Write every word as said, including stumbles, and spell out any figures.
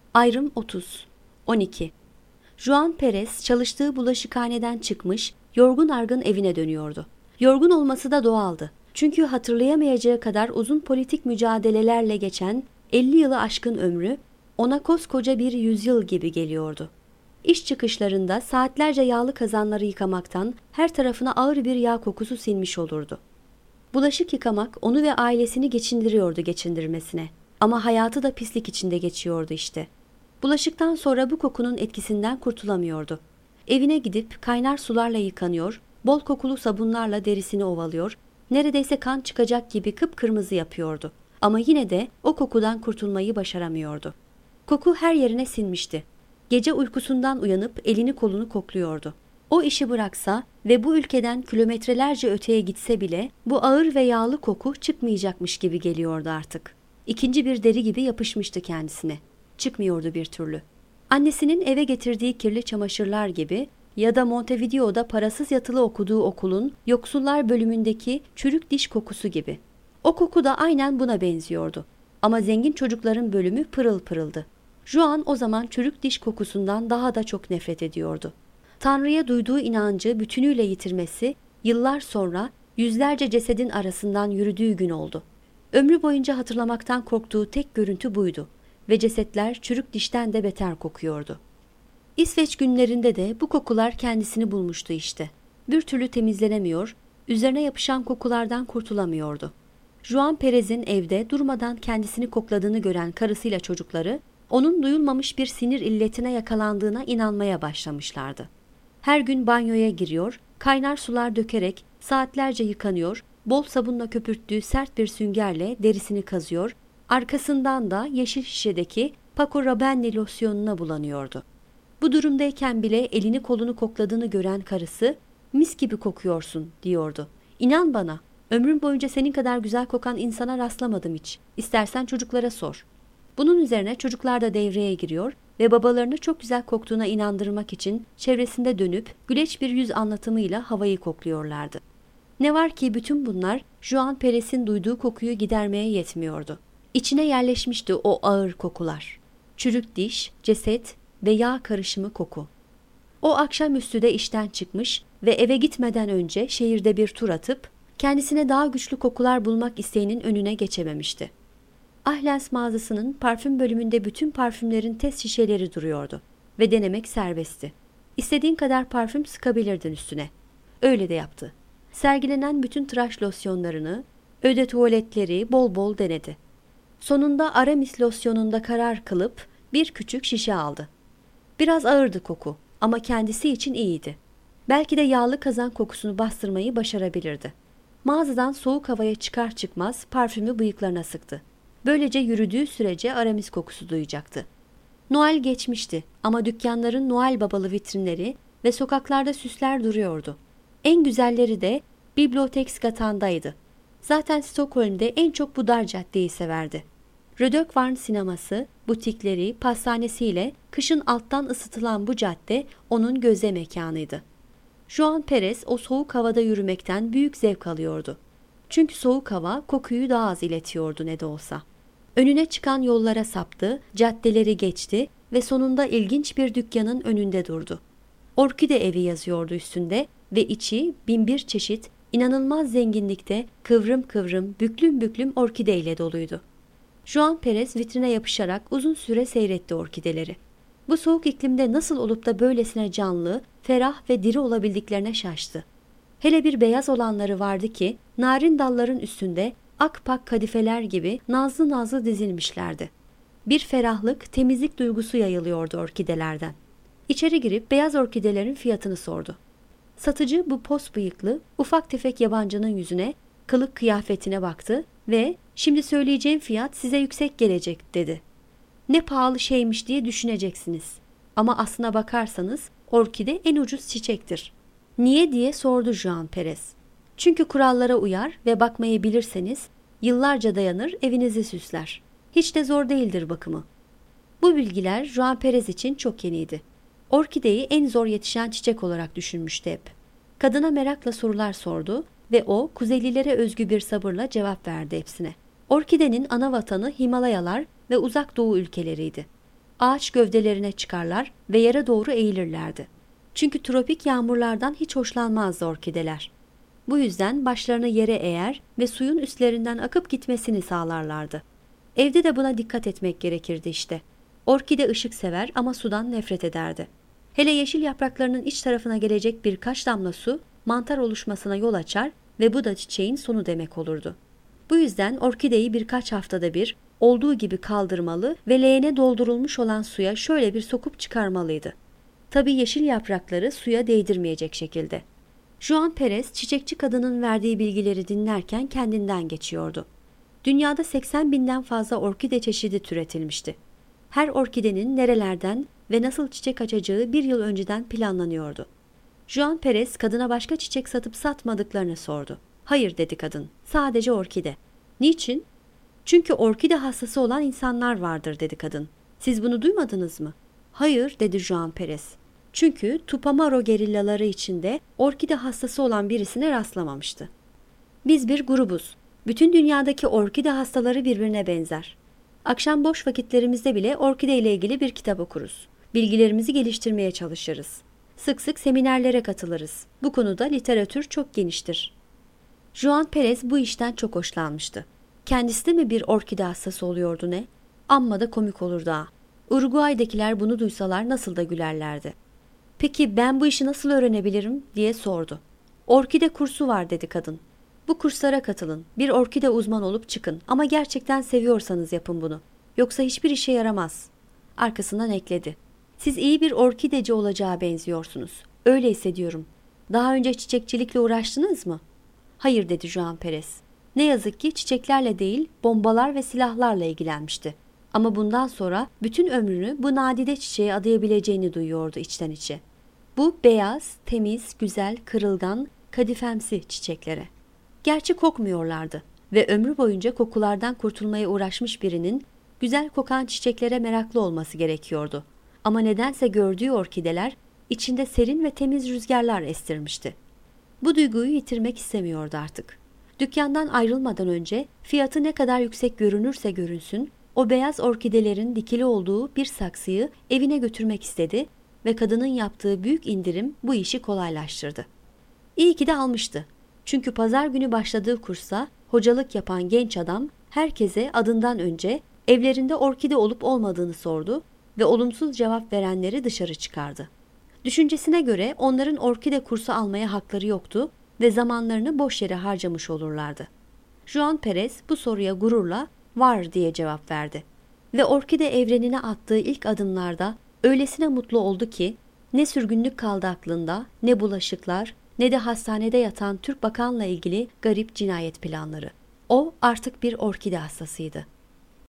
Ayrım otuz. on iki. Juan Perez çalıştığı bulaşıkhaneden çıkmış, yorgun argın evine dönüyordu. Yorgun olması da doğaldı. Çünkü hatırlayamayacağı kadar uzun politik mücadelelerle geçen elli yılı aşkın ömrü ona koskoca bir yüzyıl gibi geliyordu. İş çıkışlarında saatlerce yağlı kazanları yıkamaktan her tarafına ağır bir yağ kokusu sinmiş olurdu. Bulaşık yıkamak onu ve ailesini geçindiriyordu geçindirmesine. Ama hayatı da pislik içinde geçiyordu işte. Bulaşıktan sonra bu kokunun etkisinden kurtulamıyordu. Evine gidip kaynar sularla yıkanıyor, bol kokulu sabunlarla derisini ovalıyor, neredeyse kan çıkacak gibi kıpkırmızı yapıyordu. Ama yine de o kokudan kurtulmayı başaramıyordu. Koku her yerine sinmişti. Gece uykusundan uyanıp elini kolunu kokluyordu. O işi bıraksa ve bu ülkeden kilometrelerce öteye gitse bile bu ağır ve yağlı koku çıkmayacakmış gibi geliyordu artık. İkinci bir deri gibi yapışmıştı kendisine. Çıkmıyordu bir türlü. Annesinin eve getirdiği kirli çamaşırlar gibi ya da Montevideo'da parasız yatılı okuduğu okulun yoksullar bölümündeki çürük diş kokusu gibi. O koku da aynen buna benziyordu. Ama zengin çocukların bölümü pırıl pırıldı. Juan o zaman çürük diş kokusundan daha da çok nefret ediyordu. Tanrı'ya duyduğu inancı bütünüyle yitirmesi yıllar sonra yüzlerce cesedin arasından yürüdüğü gün oldu. Ömrü boyunca hatırlamaktan korktuğu tek görüntü buydu ve cesetler çürük dişten de beter kokuyordu. İsveç günlerinde de bu kokular kendisini bulmuştu işte. Bir türlü temizlenemiyor, üzerine yapışan kokulardan kurtulamıyordu. Juan Perez'in evde durmadan kendisini kokladığını gören karısıyla çocukları, onun duyulmamış bir sinir illetine yakalandığına inanmaya başlamışlardı. Her gün banyoya giriyor, kaynar sular dökerek saatlerce yıkanıyor, bol sabunla köpürttüğü sert bir süngerle derisini kazıyor, arkasından da yeşil şişedeki Paco Rabanne losyonuna bulanıyordu. Bu durumdayken bile elini kolunu kokladığını gören karısı, "Mis gibi kokuyorsun," diyordu. "İnan bana, ömrüm boyunca senin kadar güzel kokan insana rastlamadım hiç. İstersen çocuklara sor." Bunun üzerine çocuklar da devreye giriyor ve babalarını çok güzel koktuğuna inandırmak için çevresinde dönüp güleç bir yüz anlatımıyla havayı kokluyorlardı. Ne var ki bütün bunlar Juan Perez'in duyduğu kokuyu gidermeye yetmiyordu. İçine yerleşmişti o ağır kokular. Çürük diş, ceset ve yağ karışımı koku. O akşamüstü de işten çıkmış ve eve gitmeden önce şehirde bir tur atıp kendisine daha güçlü kokular bulmak isteğinin önüne geçememişti. Ahlens mağazasının parfüm bölümünde bütün parfümlerin test şişeleri duruyordu ve denemek serbestti. İstediğin kadar parfüm sıkabilirdin üstüne. Öyle de yaptı. Sergilenen bütün tıraş losyonlarını, eau de tuvaletleri bol bol denedi. Sonunda Aramis losyonunda karar kılıp bir küçük şişe aldı. Biraz ağırdı koku ama kendisi için iyiydi. Belki de yağlı kazan kokusunu bastırmayı başarabilirdi. Mağazadan soğuk havaya çıkar çıkmaz parfümü bıyıklarına sıktı. Böylece yürüdüğü sürece Aramis kokusu duyacaktı. Noel geçmişti ama dükkanların Noel babalı vitrinleri ve sokaklarda süsler duruyordu. En güzelleri de Biblioteksgatan'daydı. Zaten Stockholm'de en çok bu dar caddeyi severdi. Rödökvarn sineması, butikleri, pastanesiyle kışın alttan ısıtılan bu cadde onun göze mekanıydı. Juan Perez o soğuk havada yürümekten büyük zevk alıyordu. Çünkü soğuk hava kokuyu daha az iletiyordu ne de olsa. Önüne çıkan yollara saptı, caddeleri geçti ve sonunda ilginç bir dükkanın önünde durdu. Orkide evi yazıyordu üstünde ve içi binbir çeşit inanılmaz zenginlikte kıvrım kıvrım, büklüm büklüm orkideyle doluydu. Juan Perez vitrine yapışarak uzun süre seyretti orkideleri. Bu soğuk iklimde nasıl olup da böylesine canlı, ferah ve diri olabildiklerine şaştı. Hele bir beyaz olanları vardı ki narin dalların üstünde akpak kadifeler gibi nazlı nazlı dizilmişlerdi. Bir ferahlık, temizlik duygusu yayılıyordu orkidelerden. İçeri girip beyaz orkidelerin fiyatını sordu. Satıcı bu pos bıyıklı, ufak tefek yabancının yüzüne, kılık kıyafetine baktı ve "Şimdi söyleyeceğim fiyat size yüksek gelecek," dedi. "Ne pahalı şeymiş diye düşüneceksiniz. Ama aslına bakarsanız orkide en ucuz çiçektir." "Niye?" diye sordu Juan Perez. "Çünkü kurallara uyar ve bakmayı bilirseniz yıllarca dayanır, evinizi süsler. Hiç de zor değildir bakımı." Bu bilgiler Juan Perez için çok yeniydi. Orkideyi en zor yetişen çiçek olarak düşünmüştü hep. Kadına merakla sorular sordu ve o Kuzeylilere özgü bir sabırla cevap verdi hepsine. Orkidenin ana vatanı Himalayalar ve Uzak Doğu ülkeleriydi. ağaç gövdelerine çıkarlar ve yere doğru eğilirlerdi. Çünkü tropik yağmurlardan hiç hoşlanmazdı orkideler. Bu yüzden başlarını yere eğer ve suyun üstlerinden akıp gitmesini sağlarlardı. Evde de buna dikkat etmek gerekirdi işte. Orkide ışık sever ama sudan nefret ederdi. Hele yeşil yapraklarının iç tarafına gelecek birkaç damla su mantar oluşmasına yol açar ve bu da çiçeğin sonu demek olurdu. Bu yüzden orkideyi birkaç haftada bir olduğu gibi kaldırmalı ve leğene doldurulmuş olan suya şöyle bir sokup çıkarmalıydı. Tabii yeşil yaprakları suya değdirmeyecek şekilde. Juan Perez çiçekçi kadının verdiği bilgileri dinlerken kendinden geçiyordu. Dünyada seksen binden fazla orkide çeşidi türetilmişti. Her orkidenin nerelerden ve nasıl çiçek açacağı bir yıl önceden planlanıyordu. Juan Perez kadına başka çiçek satıp satmadıklarını sordu. Hayır dedi kadın, sadece orkide. Niçin? Çünkü orkide hastası olan insanlar vardır dedi kadın. Siz bunu duymadınız mı? Hayır dedi Juan Perez. Çünkü Tupamaro gerillaları içinde orkide hastası olan birisine rastlamamıştı. Biz bir grubuz. Bütün dünyadaki orkide hastaları birbirine benzer. Akşam boş vakitlerimizde bile orkide ile ilgili bir kitap okuruz. Bilgilerimizi geliştirmeye çalışırız. Sık sık seminerlere katılırız. Bu konuda literatür çok geniştir. Juan Perez bu işten çok hoşlanmıştı. Kendisi de mi bir orkide hastası oluyordu ne? Amma da komik olurdu ha. Uruguay'dakiler bunu duysalar nasıl da gülerlerdi. Peki ben bu işi nasıl öğrenebilirim diye sordu. Orkide kursu var dedi kadın. Bu kurslara katılın. Bir orkide uzman olup çıkın. Ama gerçekten seviyorsanız yapın bunu. Yoksa hiçbir işe yaramaz. Arkasından ekledi. Siz iyi bir orkideci olacağı benziyorsunuz. Öyle hissediyorum. Daha önce çiçekçilikle uğraştınız mı? Hayır dedi Juan Perez. Ne yazık ki çiçeklerle değil, bombalar ve silahlarla ilgilenmişti. Ama bundan sonra bütün ömrünü bu nadide çiçeğe adayabileceğini duyuyordu içten içe. Bu beyaz, temiz, güzel, kırılgan, kadifemsi çiçeklere. Gerçi kokmuyorlardı ve ömrü boyunca kokulardan kurtulmaya uğraşmış birinin güzel kokan çiçeklere meraklı olması gerekiyordu. Ama nedense gördüğü orkideler içinde serin ve temiz rüzgarlar estirmişti. Bu duyguyu yitirmek istemiyordu artık. Dükkandan ayrılmadan önce fiyatı ne kadar yüksek görünürse görünsün, o beyaz orkidelerin dikili olduğu bir saksıyı evine götürmek istedi ve kadının yaptığı büyük indirim bu işi kolaylaştırdı. İyi ki de almıştı. Çünkü pazar günü başladığı kursa hocalık yapan genç adam herkese adından önce evlerinde orkide olup olmadığını sordu ve olumsuz cevap verenleri dışarı çıkardı. Düşüncesine göre onların orkide kursu almaya hakları yoktu ve zamanlarını boş yere harcamış olurlardı. Juan Perez bu soruya gururla var diye cevap verdi ve orkide evrenine attığı ilk adımlarda öylesine mutlu oldu ki ne sürgünlük kaldı aklında, ne bulaşıklar, ne de hastanede yatan Türk bakanla ilgili garip cinayet planları. O artık bir orkide hastasıydı.